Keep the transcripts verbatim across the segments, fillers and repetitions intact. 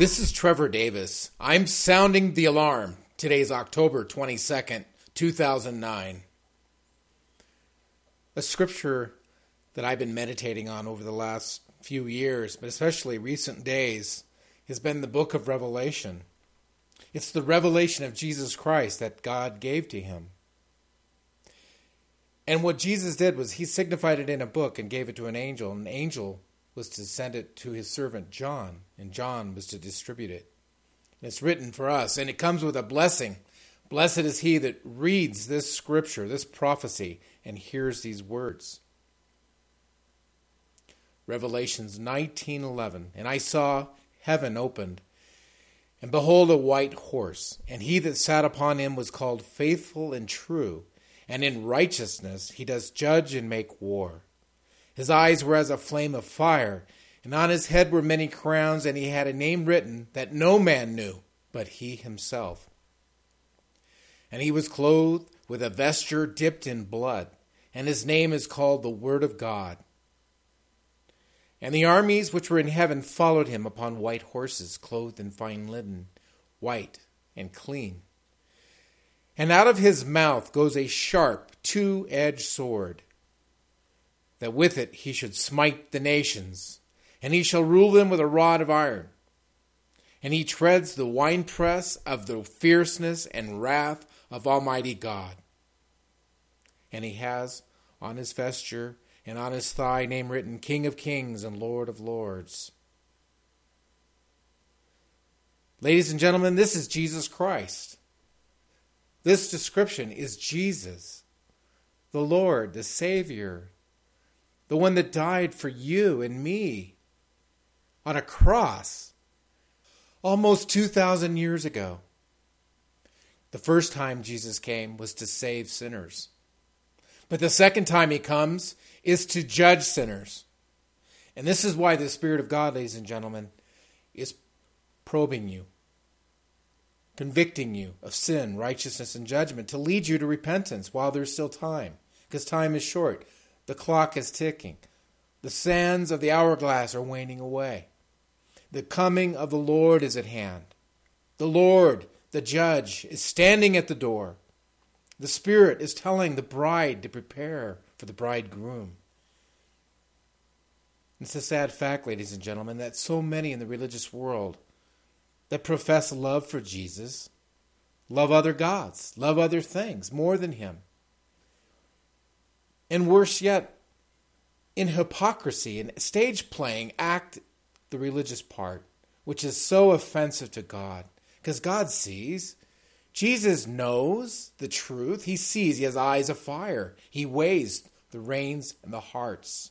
This is Trevor Davis. I'm sounding the alarm. Today's October twenty-second, two thousand nine. A scripture that I've been meditating on over the last few years, but especially recent days, has been the book of Revelation. It's the revelation of Jesus Christ that God gave to him. And what Jesus did was he signified it in a book and gave it to an angel. An angel was to send it to his servant John, and John was to distribute it. And it's written for us, and it comes with a blessing. Blessed is he that reads this scripture, this prophecy, and hears these words. Revelations nineteen eleven. And I saw heaven opened, and behold a white horse, and he that sat upon him was called Faithful and True, and in righteousness he does judge and make war. His eyes were as a flame of fire, and on his head were many crowns, and he had a name written that no man knew but he himself. And he was clothed with a vesture dipped in blood, and his name is called the Word of God. And the armies which were in heaven followed him upon white horses, clothed in fine linen, white and clean. And out of his mouth goes a sharp, two-edged sword, that with it he should smite the nations, and he shall rule them with a rod of iron. And he treads the winepress of the fierceness and wrath of Almighty God. And he has on his vesture and on his thigh name written, King of Kings and Lord of Lords. Ladies and gentlemen, this is Jesus Christ. This description is Jesus, the Lord, the Savior, the one that died for you and me on a cross almost two thousand years ago. The first time Jesus came was to save sinners. But the second time he comes is to judge sinners. And this is why the Spirit of God, ladies and gentlemen, is probing you, convicting you of sin, righteousness, and judgment to lead you to repentance while there's still time. Because time is short. The clock is ticking. The sands of the hourglass are waning away. The coming of the Lord is at hand. The Lord, the judge, is standing at the door. The Spirit is telling the bride to prepare for the bridegroom. It's a sad fact, ladies and gentlemen, that so many in the religious world that profess love for Jesus love other gods, love other things more than him. And worse yet, in hypocrisy and stage playing, act the religious part, which is so offensive to God. Because God sees. Jesus knows the truth. He sees. He has eyes of fire. He weighs the reins and the hearts.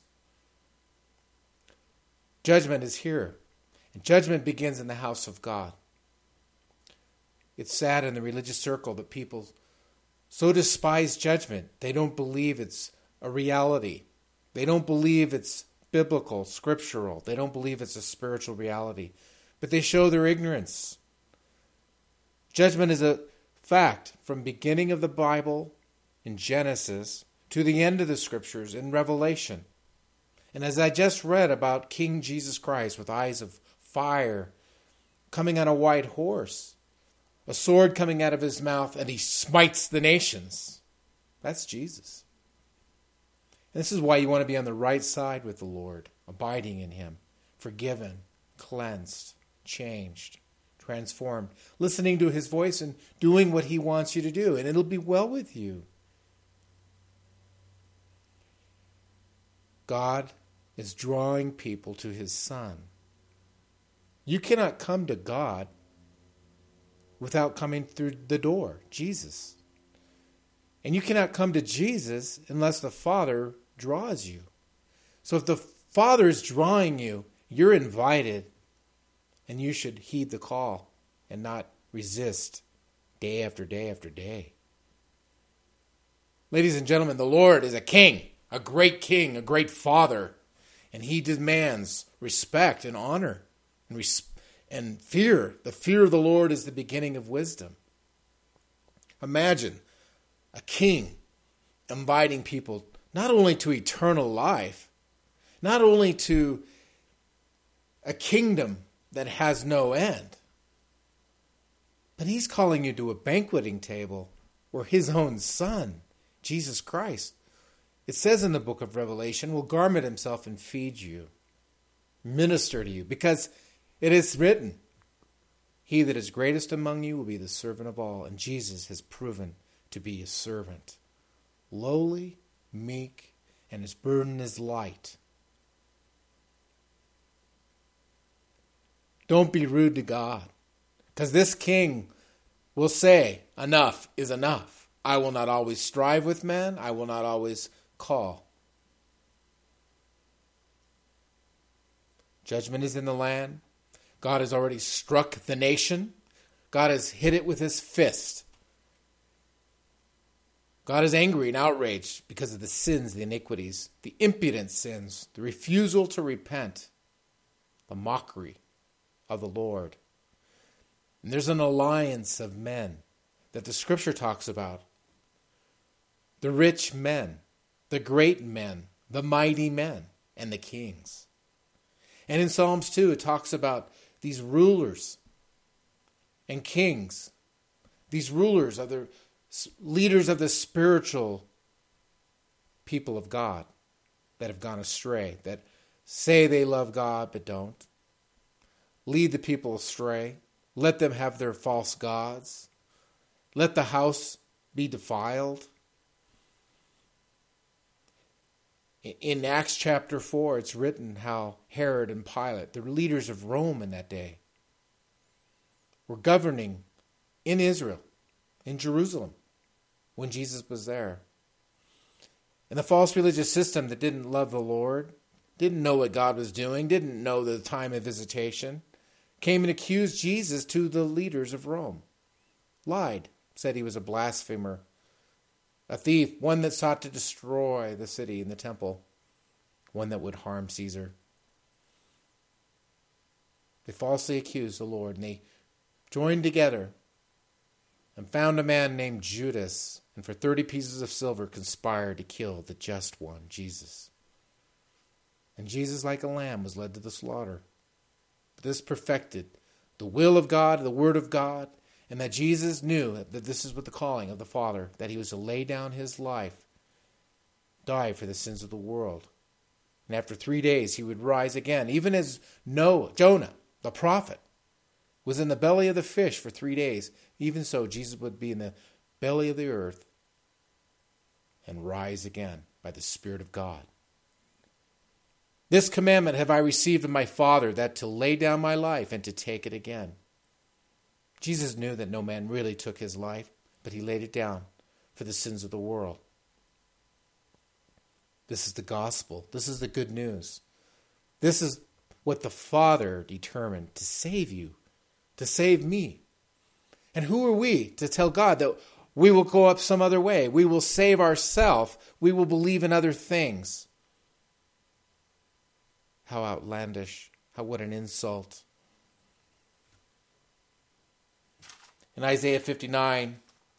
Judgment is here. And judgment begins in the house of God. It's sad in the religious circle that people so despise judgment. They don't believe it's a reality. They don't believe it's biblical, scriptural. They don't believe it's a spiritual reality. But they show their ignorance. Judgment is a fact from beginning of the Bible in Genesis to the end of the scriptures in Revelation. And as I just read about King Jesus Christ with eyes of fire, coming on a white horse, a sword coming out of his mouth, and he smites the nations. That's Jesus. And this is why you want to be on the right side with the Lord, abiding in him, forgiven, cleansed, changed, transformed, listening to his voice and doing what he wants you to do, and it'll be well with you. God is drawing people to his Son. You cannot come to God without coming through the door, Jesus. And you cannot come to Jesus unless the Father draws you. So if the Father is drawing you, you're invited, and you should heed the call and not resist day after day after day. Ladies and gentlemen, the Lord is a king, a great king, a great father, and he demands respect and honor and, res- and fear. The fear of the Lord is the beginning of wisdom. Imagine a king inviting people not only to eternal life, not only to a kingdom that has no end. But he's calling you to a banqueting table where his own son, Jesus Christ, it says in the book of Revelation, will garment himself and feed you, minister to you, because it is written, he that is greatest among you will be the servant of all. And Jesus has proven to be a servant, lowly, meek, and his burden is light. Don't be rude to God, because this king will say, enough is enough. I will not always strive with men. I will not always call. Judgment is in the land. God has already struck the nation. God has hit it with his fist. God is angry and outraged because of the sins, the iniquities, the impudent sins, the refusal to repent, the mockery of the Lord. And there's an alliance of men that the scripture talks about. The rich men, the great men, the mighty men, and the kings. And in Psalms two, it talks about these rulers and kings. These rulers are the leaders of the spiritual people of God that have gone astray, that say they love God but don't. Lead the people astray. Let them have their false gods. Let the house be defiled. In Acts chapter four, it's written how Herod and Pilate, the leaders of Rome in that day, were governing in Israel, in Jerusalem, when Jesus was there. And the false religious system that didn't love the Lord, didn't know what God was doing, didn't know the time of visitation, came and accused Jesus to the leaders of Rome. Lied, said he was a blasphemer, a thief, one that sought to destroy the city and the temple, one that would harm Caesar. They falsely accused the Lord, and they joined together and found a man named Judas, and for thirty pieces of silver conspired to kill the just one, Jesus. And Jesus, like a lamb, was led to the slaughter. But this perfected the will of God, the word of God, and that Jesus knew that this is what the calling of the Father, that he was to lay down his life, die for the sins of the world. And after three days he would rise again, even as Noah, Jonah, the prophet, was in the belly of the fish for three days. Even so, Jesus would be in the belly of the earth and rise again by the Spirit of God. This commandment have I received of my Father, that to lay down my life and to take it again. Jesus knew that no man really took his life, but he laid it down for the sins of the world. This is the gospel. This is the good news. This is what the Father determined to save you, to save me. And who are we to tell God that we will go up some other way? We will save ourselves. We will believe in other things. How outlandish. How what an insult. In Isaiah fifty-nine,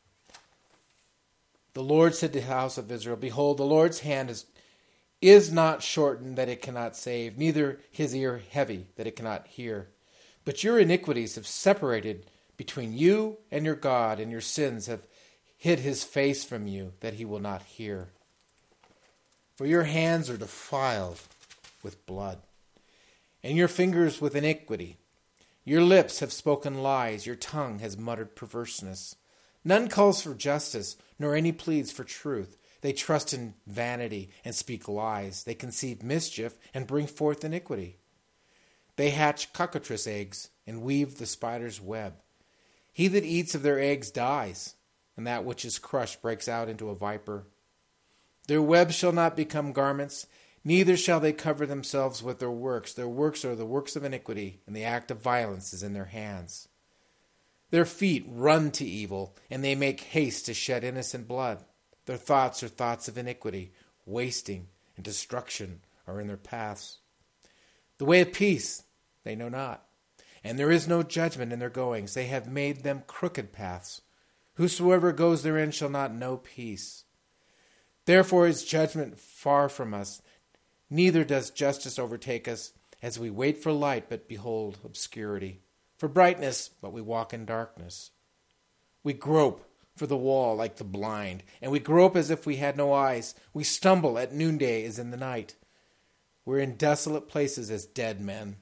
the Lord said to the house of Israel, behold, the Lord's hand is, is not shortened that it cannot save, neither his ear heavy that it cannot hear. But your iniquities have separated between you and your God, and your sins have hid his face from you, that he will not hear. For your hands are defiled with blood, and your fingers with iniquity. Your lips have spoken lies, your tongue has muttered perverseness. None calls for justice, nor any pleads for truth. They trust in vanity and speak lies. They conceive mischief and bring forth iniquity. They hatch cockatrice eggs and weave the spider's web. He that eats of their eggs dies, and that which is crushed breaks out into a viper. Their webs shall not become garments, neither shall they cover themselves with their works. Their works are the works of iniquity, and the act of violence is in their hands. Their feet run to evil, and they make haste to shed innocent blood. Their thoughts are thoughts of iniquity, wasting and destruction are in their paths. The way of peace they know not, and there is no judgment in their goings. They have made them crooked paths. Whosoever goes therein shall not know peace. Therefore is judgment far from us, neither does justice overtake us. as we wait for light, but behold obscurity, for brightness, but we walk in darkness. We grope for the wall like the blind, and we grope as if we had no eyes. We stumble at noonday as in the night. We're in desolate places as dead men.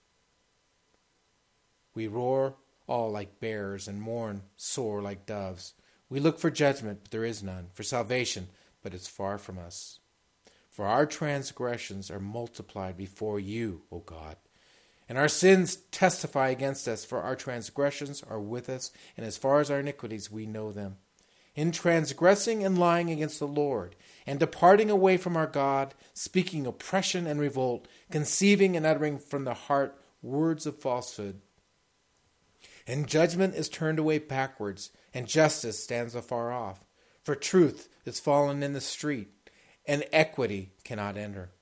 We roar all like bears and mourn sore like doves. We look for judgment, but there is none, for salvation, but it's far from us. For our transgressions are multiplied before you, O God, and our sins testify against us, for our transgressions are with us, and as far as our iniquities we know them. In transgressing and lying against the Lord, and departing away from our God, speaking oppression and revolt, conceiving and uttering from the heart words of falsehood. And judgment is turned away backwards, and justice stands afar off. For truth is fallen in the street, and equity cannot enter.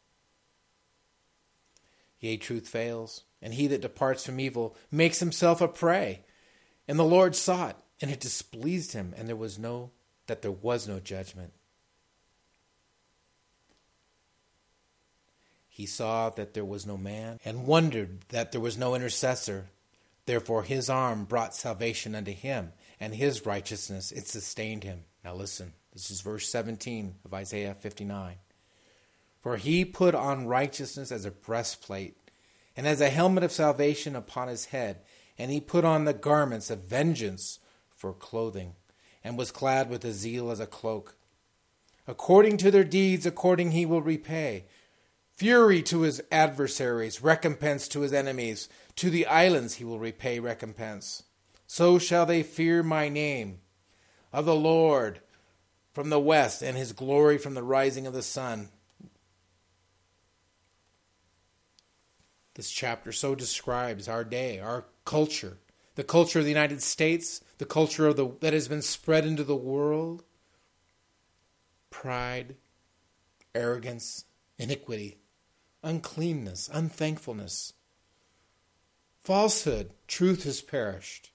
Yea, truth fails, and he that departs from evil makes himself a prey. And the Lord saw it, and it displeased him, and there was no that there was no judgment. He saw that there was no man, and wondered that there was no intercessor. Therefore his arm brought salvation unto him, and his righteousness it sustained him. Now listen, this is verse seventeen of Isaiah fifty-nine. For he put on righteousness as a breastplate, and as a helmet of salvation upon his head, and he put on the garments of vengeance for clothing, and was clad with a zeal as a cloak. According to their deeds, according he will repay. Fury to his adversaries, recompense to his enemies. To the islands he will repay recompense. So shall they fear my name, of the Lord from the west, and his glory from the rising of the sun. This chapter so describes our day, our culture, the culture of the United States, the culture of the that has been spread into the world. Pride, arrogance, iniquity, uncleanness, unthankfulness, falsehood, truth has perished.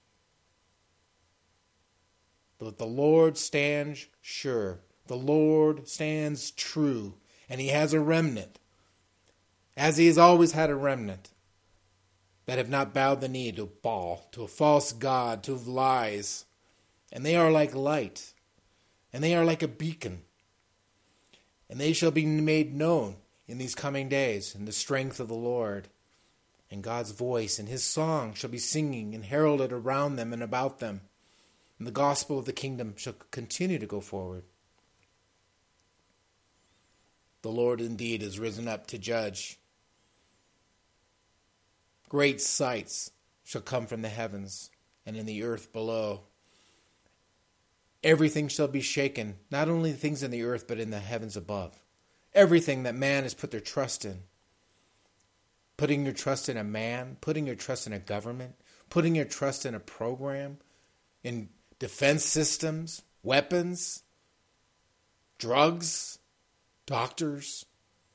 But the Lord stands sure. The Lord stands true, and he has a remnant, as he has always had a remnant, that have not bowed the knee to Baal, to a false god, to lies. And they are like light, and they are like a beacon. And they shall be made known in these coming days in the strength of the Lord. And God's voice and his song shall be singing and heralded around them and about them. And the gospel of the kingdom shall continue to go forward. The Lord indeed is risen up to judge. Great sights shall come from the heavens and in the earth below. Everything shall be shaken, not only the things in the earth, but in the heavens above. Everything that man has put their trust in. Putting your trust in a man, putting your trust in a government, putting your trust in a program, in defense systems, weapons, drugs, doctors.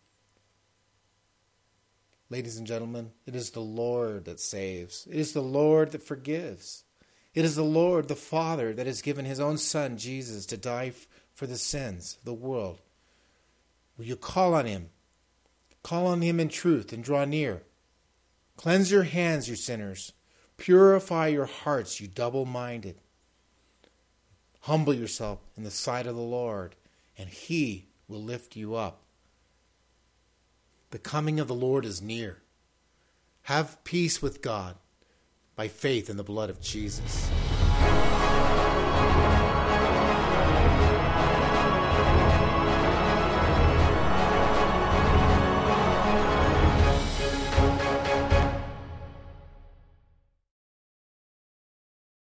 Ladies and gentlemen, it is the Lord that saves. It is the Lord that forgives. It is the Lord, the Father, that has given his own Son, Jesus, to die for the sins of the world. Will you call on him? Call on him in truth and draw near. Cleanse your hands, you sinners. Purify your hearts, you double-minded. Humble yourself in the sight of the Lord, and he will lift you up. The coming of the Lord is near. Have peace with God by faith in the blood of Jesus.